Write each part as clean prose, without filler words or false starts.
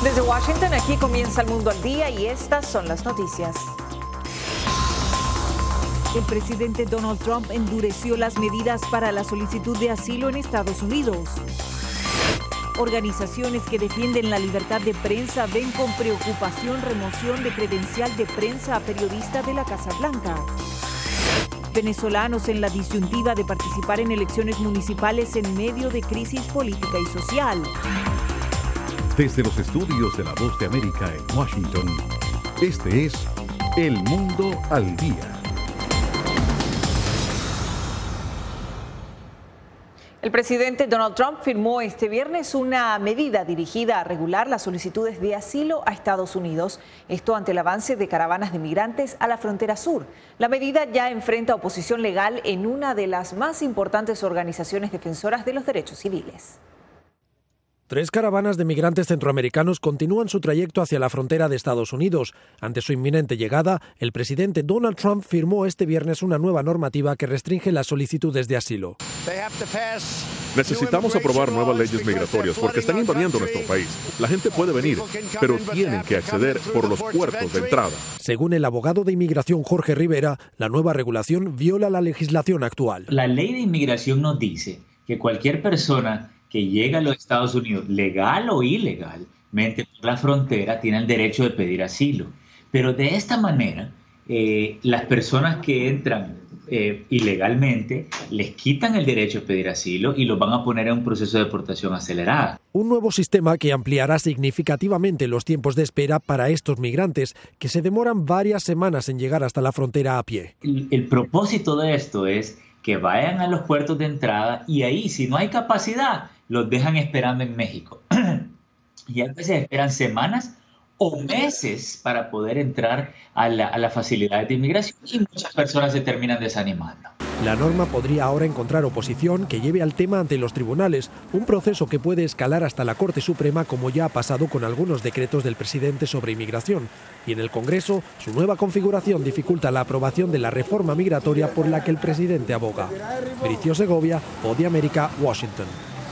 Desde Washington, aquí comienza El Mundo al Día y estas son las noticias. El presidente Donald Trump endureció las medidas para la solicitud de asilo en Estados Unidos. Organizaciones que defienden la libertad de prensa ven con preocupación remoción de credencial de prensa a periodista de la Casa Blanca. Venezolanos en la disyuntiva de participar en elecciones municipales en medio de crisis política y social. Desde los estudios de La Voz de América en Washington, este es El Mundo al Día. El presidente Donald Trump firmó este viernes una medida dirigida a regular las solicitudes de asilo a Estados Unidos. Esto ante el avance de caravanas de migrantes a la frontera sur. La medida ya enfrenta oposición legal en una de las más importantes organizaciones defensoras de los derechos civiles. 3 caravanas de migrantes centroamericanos continúan su trayecto hacia la frontera de Estados Unidos. Ante su inminente llegada, el presidente Donald Trump firmó este viernes una nueva normativa que restringe las solicitudes de asilo. Necesitamos aprobar nuevas leyes migratorias porque están invadiendo nuestro país. La gente puede venir, pero tienen que acceder por los puertos de entrada. Según el abogado de inmigración Jorge Rivera, la nueva regulación viola la legislación actual. La ley de inmigración nos dice que cualquier persona que llega a los Estados Unidos, legal o ilegalmente por la frontera, tiene el derecho de pedir asilo. Pero de esta manera, las personas que entran ilegalmente les quitan el derecho de pedir asilo y los van a poner en un proceso de deportación acelerada. Un nuevo sistema que ampliará significativamente los tiempos de espera para estos migrantes que se demoran varias semanas en llegar hasta la frontera a pie. El propósito de esto es que vayan a los puertos de entrada y ahí, si no hay capacidad, los dejan esperando en México. Y a veces esperan semanas o meses para poder entrar a las facilidades de inmigración y muchas personas se terminan desanimando. La norma podría ahora encontrar oposición que lleve al tema ante los tribunales, un proceso que puede escalar hasta la Corte Suprema como ya ha pasado con algunos decretos del presidente sobre inmigración. Y en el Congreso, su nueva configuración dificulta la aprobación de la reforma migratoria por la que el presidente aboga. Bricio Segovia, Voz de América, Washington.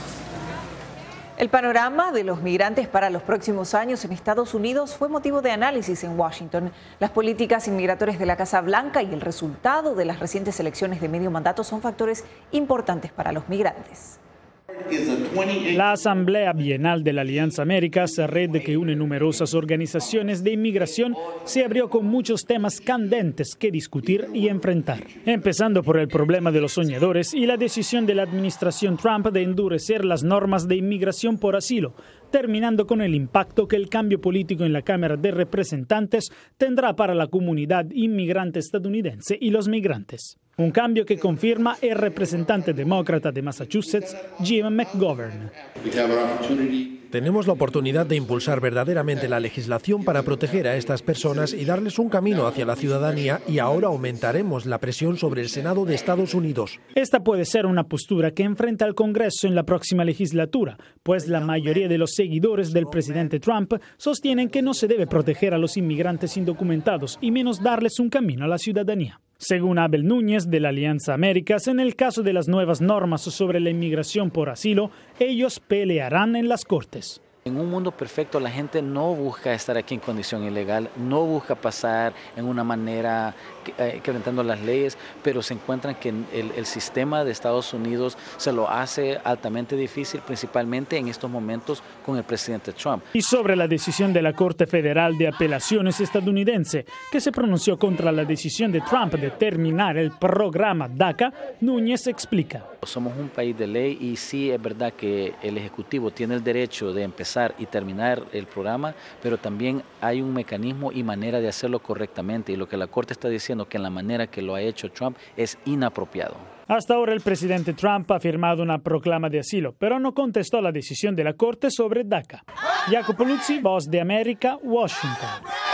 El panorama de los migrantes para los próximos años en Estados Unidos fue motivo de análisis en Washington. Las políticas inmigratorias de la Casa Blanca y el resultado de las recientes elecciones de medio mandato son factores importantes para los migrantes. La Asamblea Bienal de la Alianza Américas, red que une numerosas organizaciones de inmigración, se abrió con muchos temas candentes que discutir y enfrentar. Empezando por el problema de los soñadores y la decisión de la administración Trump de endurecer las normas de inmigración por asilo, terminando con el impacto que el cambio político en la Cámara de Representantes tendrá para la comunidad inmigrante estadounidense y los migrantes. Un cambio que confirma el representante demócrata de Massachusetts, Jim McGovern. Tenemos la oportunidad de impulsar verdaderamente la legislación para proteger a estas personas y darles un camino hacia la ciudadanía, y ahora aumentaremos la presión sobre el Senado de Estados Unidos. Esta puede ser una postura que enfrenta al Congreso en la próxima legislatura, pues la mayoría de los seguidores del presidente Trump sostienen que no se debe proteger a los inmigrantes indocumentados y menos darles un camino a la ciudadanía. Según Abel Núñez de la Alianza Américas, en el caso de las nuevas normas sobre la inmigración por asilo, ellos pelearán en las Cortes. En un mundo perfecto, la gente no busca estar aquí en condición ilegal, no busca pasar en una manera quebrantando las leyes, pero se encuentran que el sistema de Estados Unidos se lo hace altamente difícil, principalmente en estos momentos con el presidente Trump. Y sobre la decisión de la Corte Federal de Apelaciones estadounidense, que se pronunció contra la decisión de Trump de terminar el programa DACA, Núñez explica. Somos un país de ley y sí es verdad que el Ejecutivo tiene el derecho de empezar y terminar el programa, pero también hay un mecanismo y manera de hacerlo correctamente, y lo que la Corte está diciendo que en la manera que lo ha hecho Trump es inapropiado. Hasta ahora el presidente Trump ha firmado una proclama de asilo, pero no contestó a la decisión de la Corte sobre DACA. Jacopo Luzzi, Voz de América, Washington.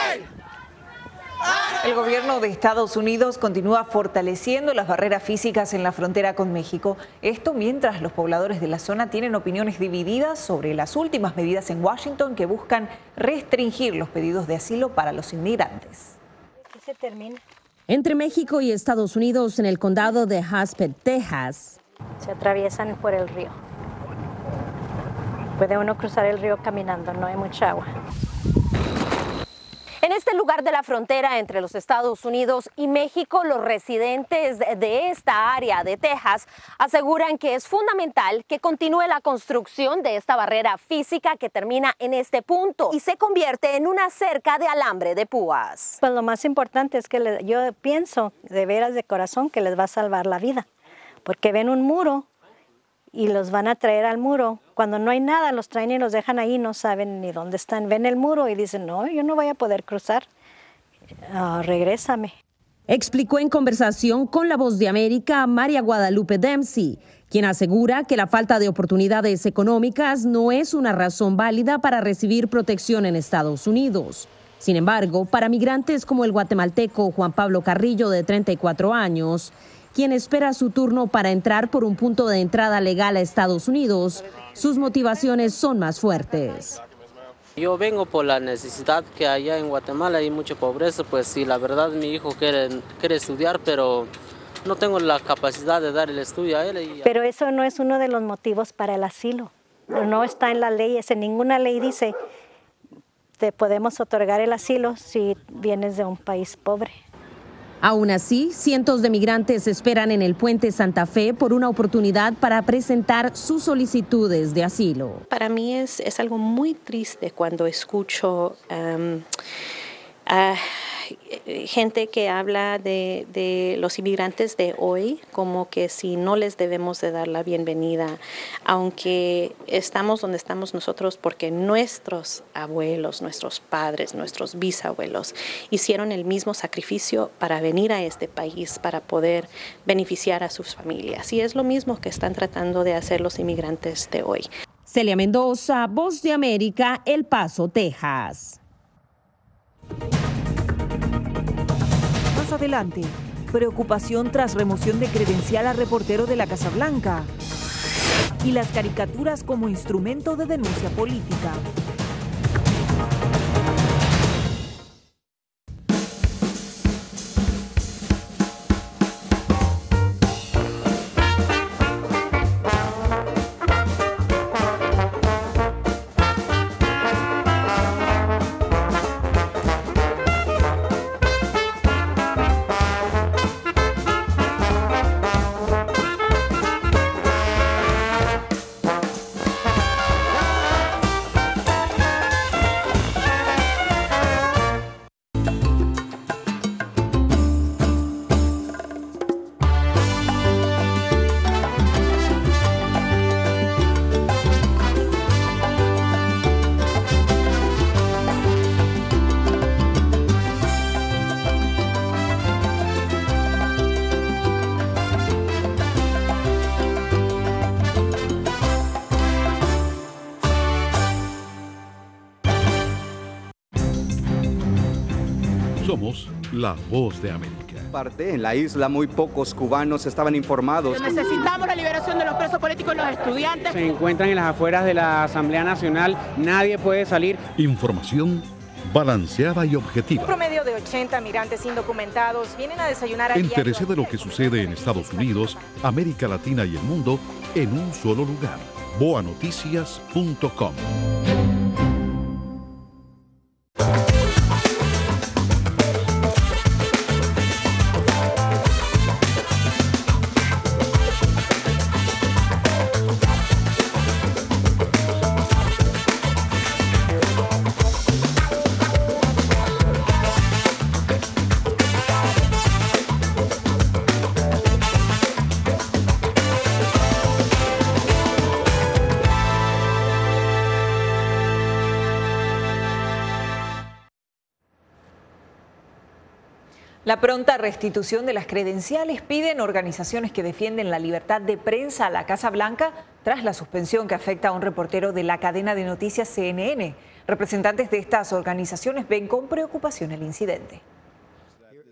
El gobierno de Estados Unidos continúa fortaleciendo las barreras físicas en la frontera con México. Esto mientras los pobladores de la zona tienen opiniones divididas sobre las últimas medidas en Washington que buscan restringir los pedidos de asilo para los inmigrantes. Se termina. Entre México y Estados Unidos, en el condado de Haspett, Texas, se atraviesan por el río. Puede uno cruzar el río caminando, no hay mucha agua. En este lugar de la frontera entre los Estados Unidos y México, los residentes de esta área de Texas aseguran que es fundamental que continúe la construcción de esta barrera física que termina en este punto y se convierte en una cerca de alambre de púas. Pues lo más importante es que yo pienso de veras de corazón que les va a salvar la vida, porque ven un muro y los van a traer al muro. Cuando no hay nada, los traen y los dejan ahí, no saben ni dónde están. Ven el muro y dicen, no, yo no voy a poder cruzar, regrésame. Explicó en conversación con La Voz de América María Guadalupe Dempsey, quien asegura que la falta de oportunidades económicas no es una razón válida para recibir protección en Estados Unidos. Sin embargo, para migrantes como el guatemalteco Juan Pablo Carrillo, de 34 años, quien espera su turno para entrar por un punto de entrada legal a Estados Unidos, sus motivaciones son más fuertes. Yo vengo por la necesidad que allá en Guatemala hay mucha pobreza, pues sí, la verdad mi hijo quiere estudiar, pero no tengo la capacidad de dar el estudio a él. Pero eso no es uno de los motivos para el asilo. No está en la ley, en ninguna ley dice te podemos otorgar el asilo si vienes de un país pobre. Aún así, cientos de migrantes esperan en el Puente Santa Fe por una oportunidad para presentar sus solicitudes de asilo. Para mí es algo muy triste cuando escucho gente que habla de los inmigrantes de hoy como que si no les debemos de dar la bienvenida, aunque estamos donde estamos nosotros porque nuestros abuelos, nuestros padres, nuestros bisabuelos hicieron el mismo sacrificio para venir a este país, para poder beneficiar a sus familias. Y es lo mismo que están tratando de hacer los inmigrantes de hoy. Celia Mendoza, Voz de América, El Paso, Texas. Más adelante, preocupación tras remoción de credencial a reportero de la Casa Blanca y las caricaturas como instrumento de denuncia política. Somos la Voz de América. En la isla muy pocos cubanos estaban informados. Necesitamos la liberación de los presos políticos y los estudiantes. Se encuentran en las afueras de la Asamblea Nacional, nadie puede salir. Información balanceada y objetiva. Un promedio de 80 migrantes indocumentados vienen a desayunar a diario. Entérese de lo que sucede en Estados Unidos, América Latina y el mundo en un solo lugar. boanoticias.com. La pronta restitución de las credenciales piden organizaciones que defienden la libertad de prensa a la Casa Blanca tras la suspensión que afecta a un reportero de la cadena de noticias CNN. Representantes de estas organizaciones ven con preocupación el incidente.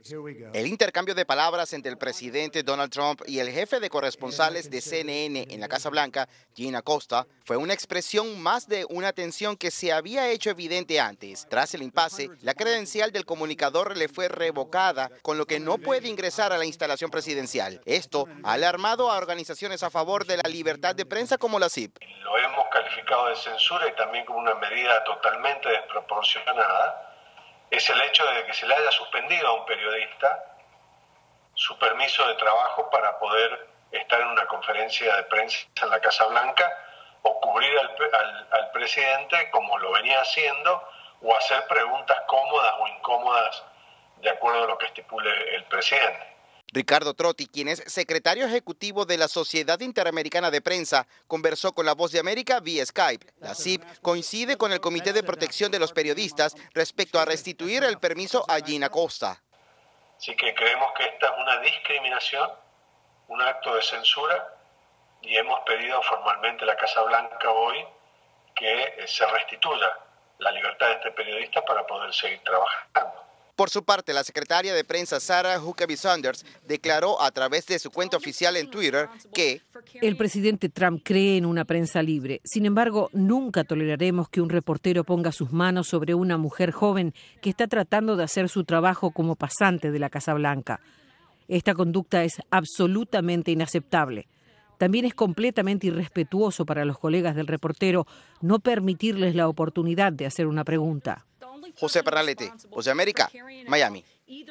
El intercambio de palabras entre el presidente Donald Trump y el jefe de corresponsales de CNN en la Casa Blanca, Gina Costa, fue una expresión más de una tensión que se había hecho evidente antes. Tras el impasse, la credencial del comunicador le fue revocada, con lo que no puede ingresar a la instalación presidencial. Esto ha alarmado a organizaciones a favor de la libertad de prensa como la CIP. Lo hemos calificado de censura y también como una medida totalmente desproporcionada. Es el hecho de que se le haya suspendido a un periodista su permiso de trabajo para poder estar en una conferencia de prensa en la Casa Blanca o cubrir al presidente como lo venía haciendo o hacer preguntas cómodas o incómodas de acuerdo a lo que estipule el presidente. Ricardo Trotti, quien es secretario ejecutivo de la Sociedad Interamericana de Prensa, conversó con La Voz de América vía Skype. La CIP coincide con el Comité de Protección de los Periodistas respecto a restituir el permiso a Gina Costa. Así que creemos que esta es una discriminación, un acto de censura, y hemos pedido formalmente a la Casa Blanca hoy que se restituya la libertad de este periodista para poder seguir trabajando. Por su parte, la secretaria de prensa Sarah Huckabee Sanders declaró a través de su cuenta oficial en Twitter que el presidente Trump cree en una prensa libre. Sin embargo, nunca toleraremos que un reportero ponga sus manos sobre una mujer joven que está tratando de hacer su trabajo como pasante de la Casa Blanca. Esta conducta es absolutamente inaceptable. También es completamente irrespetuoso para los colegas del reportero no permitirles la oportunidad de hacer una pregunta. José Pernalete, Voz de América, Miami.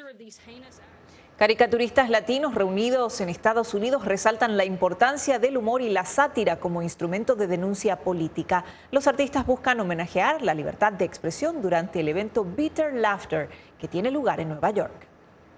Caricaturistas latinos reunidos en Estados Unidos resaltan la importancia del humor y la sátira como instrumento de denuncia política. Los artistas buscan homenajear la libertad de expresión durante el evento Bitter Laughter, que tiene lugar en Nueva York.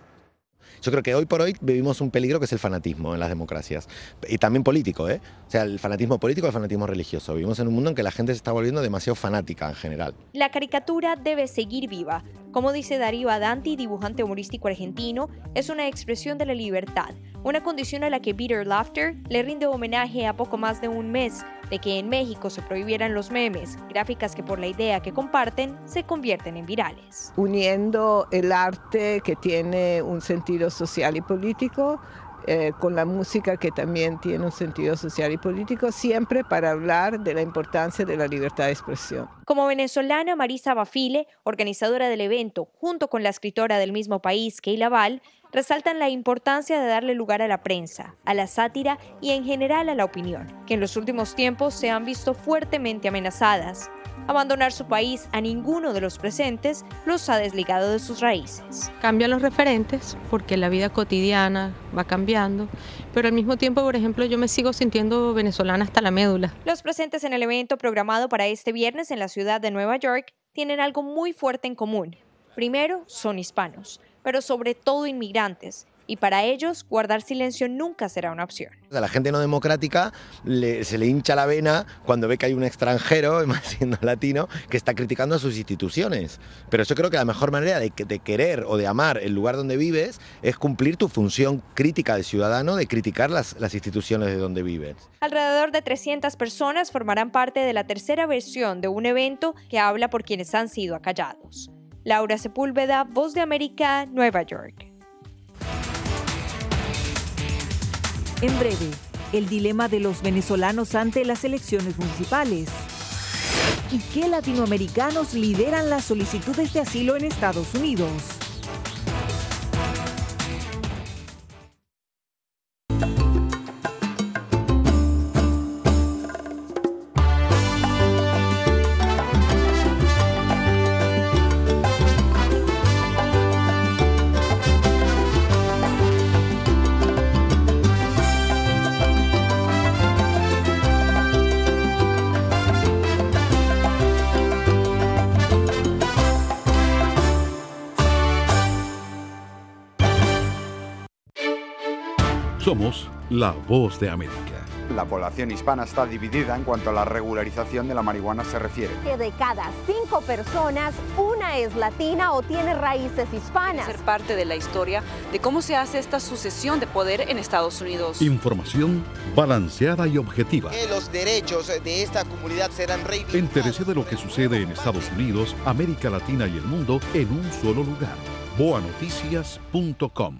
Yo creo que hoy por hoy vivimos un peligro que es el fanatismo en las democracias. Y también político, O sea, el fanatismo político y el fanatismo religioso. Vivimos en un mundo en que la gente se está volviendo demasiado fanática en general. La caricatura debe seguir viva. Como dice Darío Adanti, dibujante humorístico argentino, es una expresión de la libertad, una condición a la que Bitter Laughter le rinde homenaje a poco más de un mes de que en México se prohibieran los memes, gráficas que por la idea que comparten se convierten en virales. Uniendo el arte que tiene un sentido social y político con la música que también tiene un sentido social y político, siempre para hablar de la importancia de la libertad de expresión. Como venezolana, Marisa Bafile, organizadora del evento, junto con la escritora del mismo país, Keila Val, resaltan la importancia de darle lugar a la prensa, a la sátira y en general a la opinión, que en los últimos tiempos se han visto fuertemente amenazadas. Abandonar su país a ninguno de los presentes los ha desligado de sus raíces. Cambian los referentes porque la vida cotidiana va cambiando, pero al mismo tiempo, por ejemplo, yo me sigo sintiendo venezolana hasta la médula. Los presentes en el evento programado para este viernes en la ciudad de Nueva York tienen algo muy fuerte en común. Primero, son hispanos, pero sobre todo inmigrantes. Y para ellos, guardar silencio nunca será una opción. A la gente no democrática se le hincha la vena cuando ve que hay un extranjero, más siendo latino, que está criticando a sus instituciones. Pero yo creo que la mejor manera de querer o de amar el lugar donde vives es cumplir tu función crítica de ciudadano, de criticar las instituciones de donde vives. Alrededor de 300 personas formarán parte de la tercera versión de un evento que habla por quienes han sido acallados. Laura Sepúlveda, Voz de América, Nueva York. En breve, el dilema de los venezolanos ante las elecciones municipales. ¿Y qué latinoamericanos lideran las solicitudes de asilo en Estados Unidos? Somos la Voz de América. La población hispana está dividida en cuanto a la regularización de la marihuana se refiere. Que de cada 5 personas, una es latina o tiene raíces hispanas. Ser parte de la historia de cómo se hace esta sucesión de poder en Estados Unidos. Información balanceada y objetiva. Que los derechos de esta comunidad serán reivindicados. Entérese de lo que sucede en Estados Unidos, América Latina y el mundo en un solo lugar. boanoticias.com.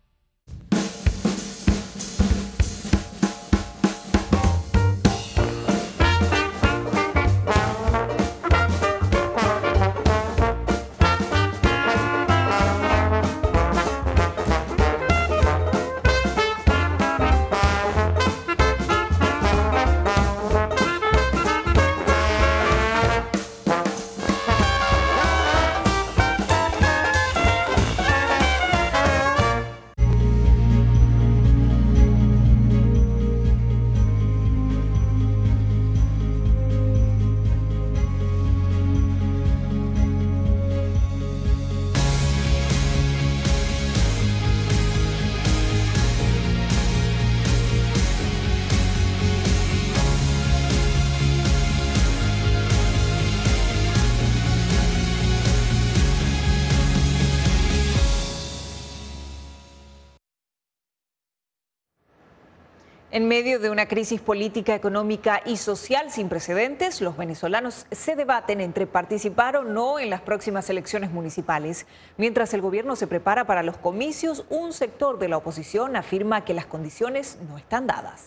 En medio de una crisis política, económica y social sin precedentes, los venezolanos se debaten entre participar o no en las próximas elecciones municipales. Mientras el gobierno se prepara para los comicios, un sector de la oposición afirma que las condiciones no están dadas.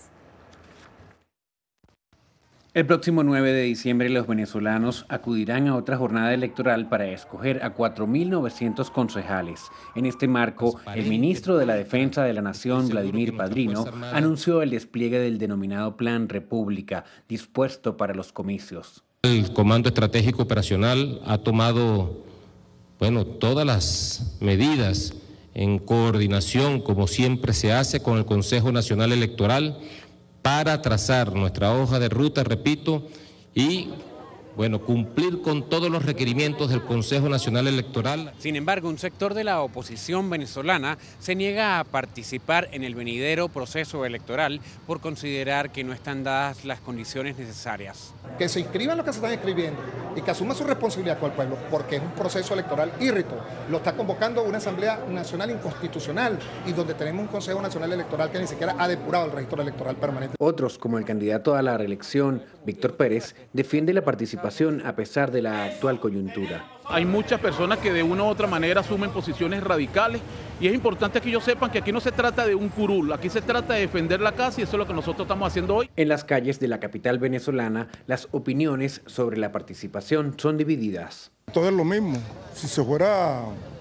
El próximo 9 de diciembre los venezolanos acudirán a otra jornada electoral para escoger a 4.900 concejales. En este marco, el ministro de la Defensa de la Nación, Vladimir Padrino, anunció el despliegue del denominado Plan República, dispuesto para los comicios. El Comando Estratégico Operacional ha tomado, todas las medidas en coordinación, como siempre se hace, con el Consejo Nacional Electoral, para trazar nuestra hoja de ruta, repito, y cumplir con todos los requerimientos del Consejo Nacional Electoral. Sin embargo, un sector de la oposición venezolana se niega a participar en el venidero proceso electoral por considerar que no están dadas las condiciones necesarias. Que se inscriban los que se están inscribiendo y que asuman su responsabilidad con el pueblo, porque es un proceso electoral írrito. Lo está convocando una Asamblea Nacional inconstitucional y donde tenemos un Consejo Nacional Electoral que ni siquiera ha depurado el registro electoral permanente. Otros, como el candidato a la reelección, Víctor Pérez, defiende la participación a pesar de la actual coyuntura. Hay muchas personas que de una u otra manera asumen posiciones radicales y es importante que ellos sepan que aquí no se trata de un curul, aquí se trata de defender la casa y eso es lo que nosotros estamos haciendo hoy. En las calles de la capital venezolana, las opiniones sobre la participación son divididas. Todo es lo mismo. Si se fuera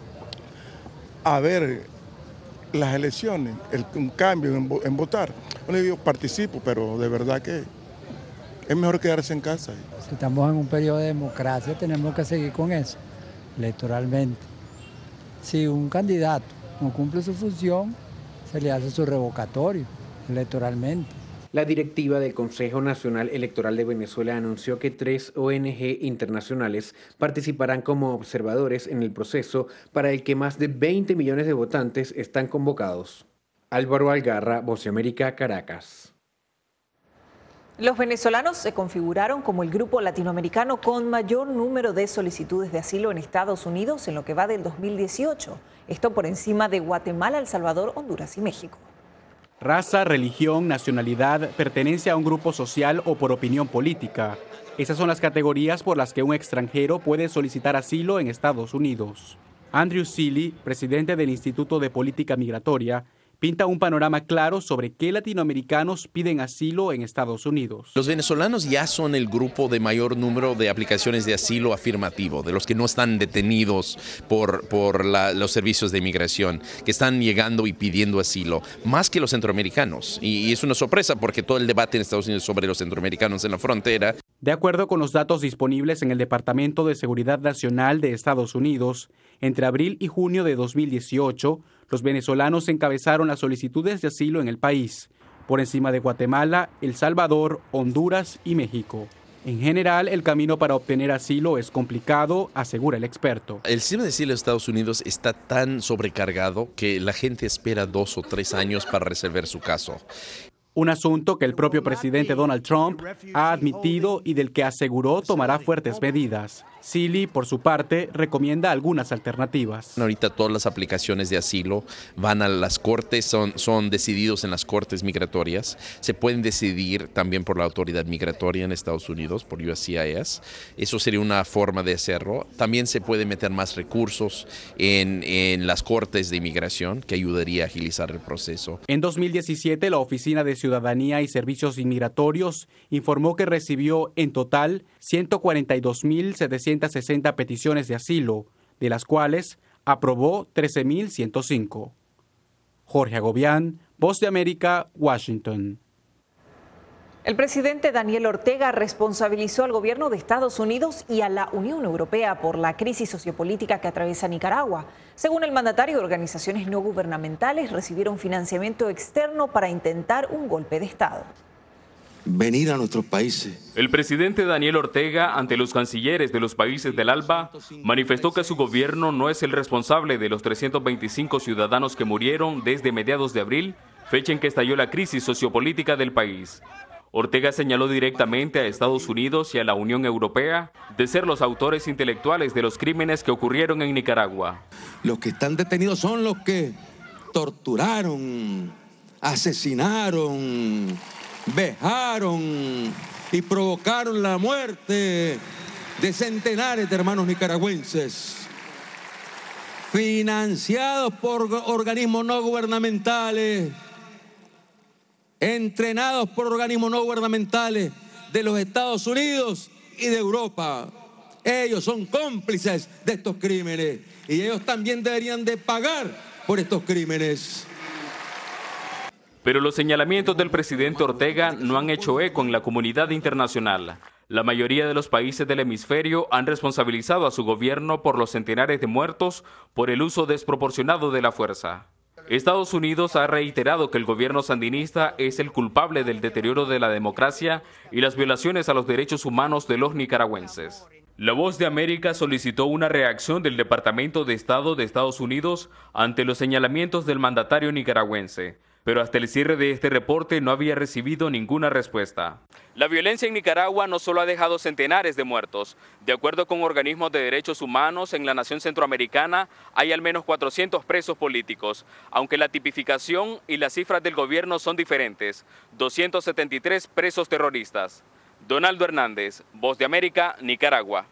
a ver las elecciones, un cambio en votar, yo participo, pero de verdad que es mejor quedarse en casa. Si estamos en un periodo de democracia, tenemos que seguir con eso, electoralmente. Si un candidato no cumple su función, se le hace su revocatorio electoralmente. La directiva del Consejo Nacional Electoral de Venezuela anunció que 3 ONG internacionales participarán como observadores en el proceso para el que más de 20 millones de votantes están convocados. Álvaro Algarra, Voz de América, Caracas. Los venezolanos se configuraron como el grupo latinoamericano con mayor número de solicitudes de asilo en Estados Unidos en lo que va del 2018. Esto por encima de Guatemala, El Salvador, Honduras y México. Raza, religión, nacionalidad, pertenencia a un grupo social o por opinión política. Esas son las categorías por las que un extranjero puede solicitar asilo en Estados Unidos. Andrew Seeley, presidente del Instituto de Política Migratoria, pinta un panorama claro sobre qué latinoamericanos piden asilo en Estados Unidos. Los venezolanos ya son el grupo de mayor número de aplicaciones de asilo afirmativo, de los que no están detenidos por los servicios de inmigración, que están llegando y pidiendo asilo, más que los centroamericanos. Y es una sorpresa porque todo el debate en Estados Unidos sobre los centroamericanos en la frontera. De acuerdo con los datos disponibles en el Departamento de Seguridad Nacional de Estados Unidos, entre abril y junio de 2018, los venezolanos encabezaron las solicitudes de asilo en el país, por encima de Guatemala, El Salvador, Honduras y México. En general, el camino para obtener asilo es complicado, asegura el experto. El sistema de asilo de Estados Unidos está tan sobrecargado que la gente espera 2 o 3 años para resolver su caso. Un asunto que el propio presidente Donald Trump ha admitido y del que aseguró tomará fuertes medidas. Sili, por su parte, recomienda algunas alternativas. Ahorita todas las aplicaciones de asilo van a las cortes, son decididos en las cortes migratorias. Se pueden decidir también por la autoridad migratoria en Estados Unidos, por USCIS. Eso sería una forma de hacerlo. También se puede meter más recursos en las cortes de inmigración, que ayudaría a agilizar el proceso. En 2017, la Oficina de Ciudadanía y Servicios Inmigratorios informó que recibió en total 142.760 peticiones de asilo, de las cuales aprobó 13.105. Jorge Agobián, Voz de América, Washington. El presidente Daniel Ortega responsabilizó al gobierno de Estados Unidos y a la Unión Europea por la crisis sociopolítica que atraviesa Nicaragua. Según el mandatario, organizaciones no gubernamentales recibieron financiamiento externo para intentar un golpe de Estado. Venir a nuestros países. El presidente Daniel Ortega, ante los cancilleres de los países del ALBA, manifestó que su gobierno no es el responsable de los 325 ciudadanos que murieron desde mediados de abril, fecha en que estalló la crisis sociopolítica del país. Ortega señaló directamente a Estados Unidos y a la Unión Europea de ser los autores intelectuales de los crímenes que ocurrieron en Nicaragua. Los que están detenidos son los que torturaron, asesinaron, vejaron y provocaron la muerte de centenares de hermanos nicaragüenses, financiados por organismos no gubernamentales, entrenados por organismos no gubernamentales de los Estados Unidos y de Europa. Ellos son cómplices de estos crímenes y ellos también deberían de pagar por estos crímenes. Pero los señalamientos del presidente Ortega no han hecho eco en la comunidad internacional. La mayoría de los países del hemisferio han responsabilizado a su gobierno por los centenares de muertos por el uso desproporcionado de la fuerza. Estados Unidos ha reiterado que el gobierno sandinista es el culpable del deterioro de la democracia y las violaciones a los derechos humanos de los nicaragüenses. La Voz de América solicitó una reacción del Departamento de Estado de Estados Unidos ante los señalamientos del mandatario nicaragüense, pero hasta el cierre de este reporte no había recibido ninguna respuesta. La violencia en Nicaragua no solo ha dejado centenares de muertos. De acuerdo con organismos de derechos humanos, en la nación centroamericana hay al menos 400 presos políticos, aunque la tipificación y las cifras del gobierno son diferentes. 273 presos terroristas. Donaldo Hernández, Voz de América, Nicaragua.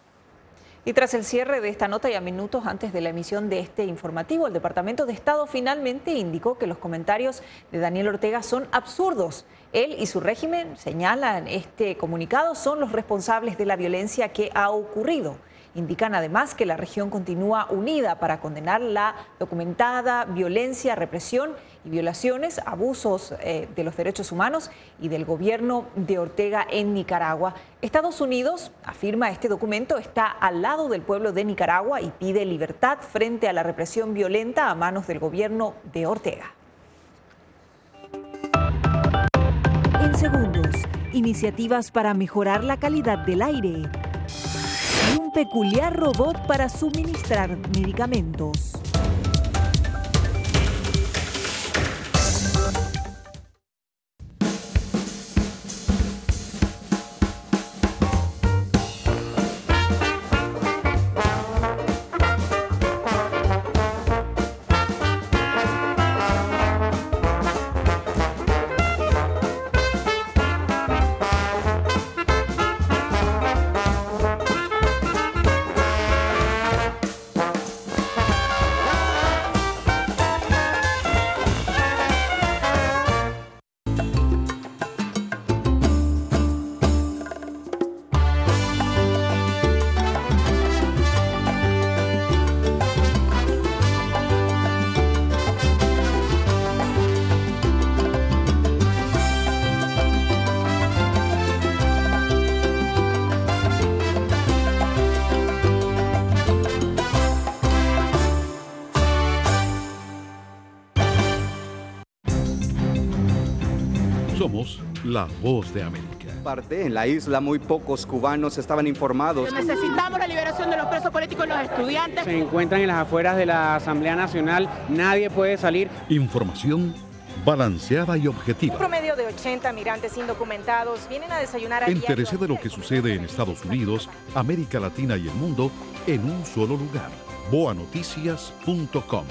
Y tras el cierre de esta nota y a minutos antes de la emisión de este informativo, el Departamento de Estado finalmente indicó que los comentarios de Daniel Ortega son absurdos. Él y su régimen, señalan este comunicado, son los responsables de la violencia que ha ocurrido. Indican además que la región continúa unida para condenar la documentada violencia, represión y violaciones, abusos de los derechos humanos y del gobierno de Ortega en Nicaragua. Estados Unidos, afirma este documento, está al lado del pueblo de Nicaragua y pide libertad frente a la represión violenta a manos del gobierno de Ortega. En segundos, iniciativas para mejorar la calidad del aire. Y un peculiar robot para suministrar medicamentos. Somos la Voz de América. En la isla muy pocos cubanos estaban informados. Necesitamos la liberación de los presos políticos y los estudiantes. Se encuentran en las afueras de la Asamblea Nacional, nadie puede salir. Información balanceada y objetiva. Un promedio de 80 migrantes indocumentados vienen a desayunar a diario. Entérese de lo que sucede en Estados Unidos, América Latina y el mundo en un solo lugar. boanoticias.com.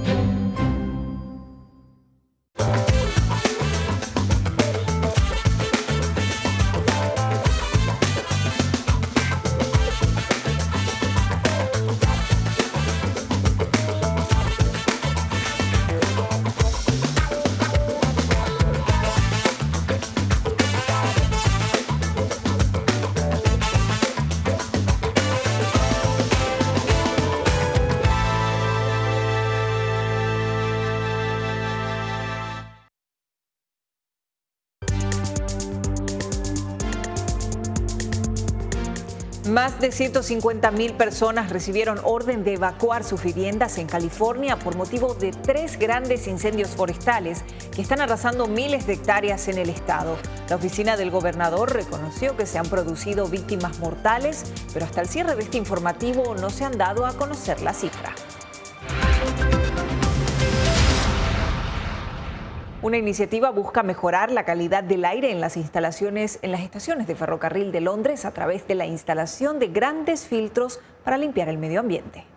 Más de 150.000 personas recibieron orden de evacuar sus viviendas en California por motivo de 3 grandes incendios forestales que están arrasando miles de hectáreas en el estado. La oficina del gobernador reconoció que se han producido víctimas mortales, pero hasta el cierre de este informativo no se han dado a conocer la cifra. Una iniciativa busca mejorar la calidad del aire en las estaciones de ferrocarril de Londres a través de la instalación de grandes filtros para limpiar el medio ambiente.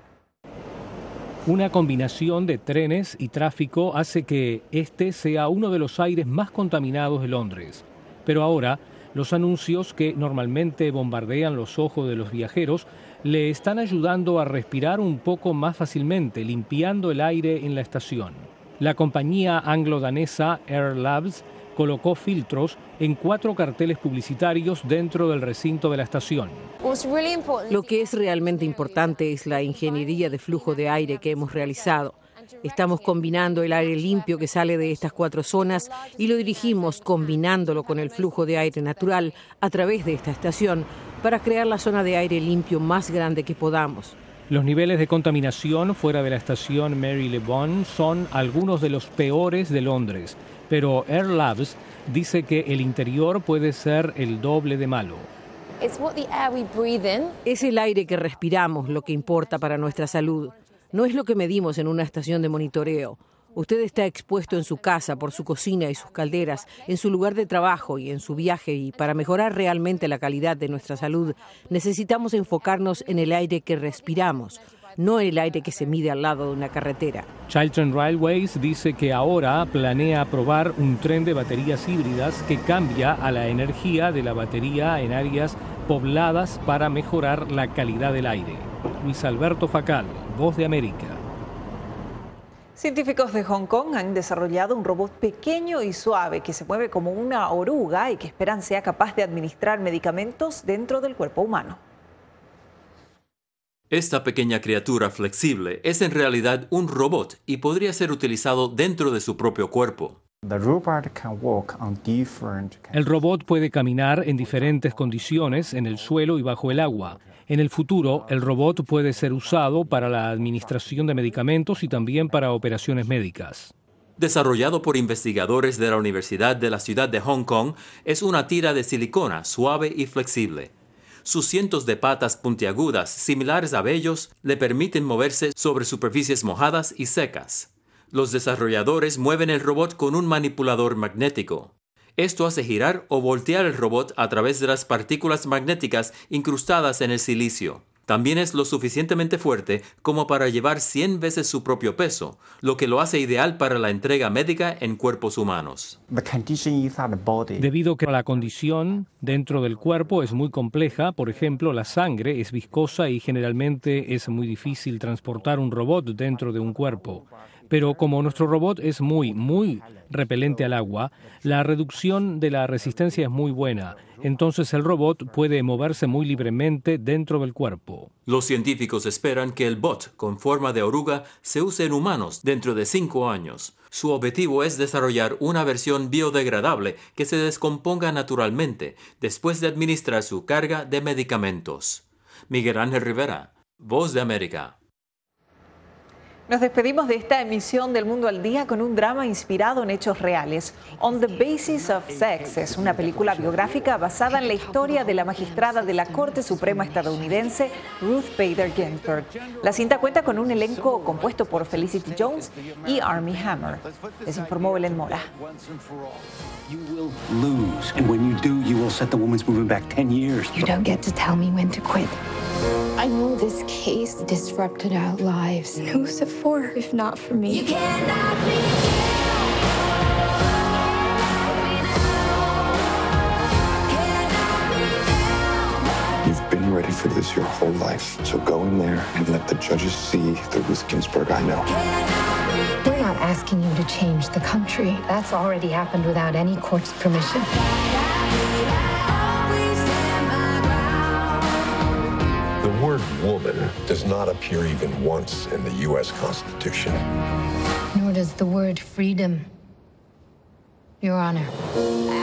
Una combinación de trenes y tráfico hace que este sea uno de los aires más contaminados de Londres. Pero ahora, los anuncios que normalmente bombardean los ojos de los viajeros le están ayudando a respirar un poco más fácilmente, limpiando el aire en la estación. La compañía anglo-danesa Air Labs colocó filtros en 4 carteles publicitarios dentro del recinto de la estación. Lo que es realmente importante es la ingeniería de flujo de aire que hemos realizado. Estamos combinando el aire limpio que sale de estas 4 zonas y lo dirigimos combinándolo con el flujo de aire natural a través de esta estación para crear la zona de aire limpio más grande que podamos. Los niveles de contaminación fuera de la estación Marylebone son algunos de los peores de Londres, pero Air Labs dice que el interior puede ser el doble de malo. Es el aire que respiramos lo que importa para nuestra salud. No es lo que medimos en una estación de monitoreo. Usted está expuesto en su casa por su cocina y sus calderas, en su lugar de trabajo y en su viaje, y para mejorar realmente la calidad de nuestra salud necesitamos enfocarnos en el aire que respiramos, no en el aire que se mide al lado de una carretera. Chiltern Railways dice que ahora planea probar un tren de baterías híbridas que cambia a la energía de la batería en áreas pobladas para mejorar la calidad del aire. Luis Alberto Facal, Voz de América. Científicos de Hong Kong han desarrollado un robot pequeño y suave que se mueve como una oruga y que esperan sea capaz de administrar medicamentos dentro del cuerpo humano. Esta pequeña criatura flexible es en realidad un robot y podría ser utilizado dentro de su propio cuerpo. El robot puede caminar en diferentes condiciones en el suelo y bajo el agua. En el futuro, el robot puede ser usado para la administración de medicamentos y también para operaciones médicas. Desarrollado por investigadores de la Universidad de la Ciudad de Hong Kong, es una tira de silicona suave y flexible. Sus cientos de patas puntiagudas, similares a vellos, le permiten moverse sobre superficies mojadas y secas. Los desarrolladores mueven el robot con un manipulador magnético. Esto hace girar o voltear el robot a través de las partículas magnéticas incrustadas en el silicio. También es lo suficientemente fuerte como para llevar 100 veces su propio peso, lo que lo hace ideal para la entrega médica en cuerpos humanos. Debido a que la condición dentro del cuerpo es muy compleja, por ejemplo, la sangre es viscosa y generalmente es muy difícil transportar un robot dentro de un cuerpo. Pero como nuestro robot es muy repelente al agua, la reducción de la resistencia es muy buena. Entonces el robot puede moverse muy libremente dentro del cuerpo. Los científicos esperan que el bot con forma de oruga se use en humanos dentro de 5 años. Su objetivo es desarrollar una versión biodegradable que se descomponga naturalmente después de administrar su carga de medicamentos. Miguel Ángel Rivera, Voz de América. Nos despedimos de esta emisión del Mundo al Día con un drama inspirado en hechos reales. On the Basis of Sex es una película biográfica basada en la historia de la magistrada de la Corte Suprema estadounidense Ruth Bader Ginsburg. La cinta cuenta con un elenco compuesto por Felicity Jones y Armie Hammer. Les informó Belén Mora. You will lose, and when you do, you will set the women's movement back 10 years. You don't get to tell me when to quit. I know this case disrupted our lives. Who's it for, if not for me? You cannot be You've been ready for this your whole life, so go in there and let the judges see the Ruth Ginsburg I know. We're not asking you to change the country. That's already happened without any court's permission. The word woman does not appear even once in the U.S. Constitution. Nor does the word freedom, Your Honor.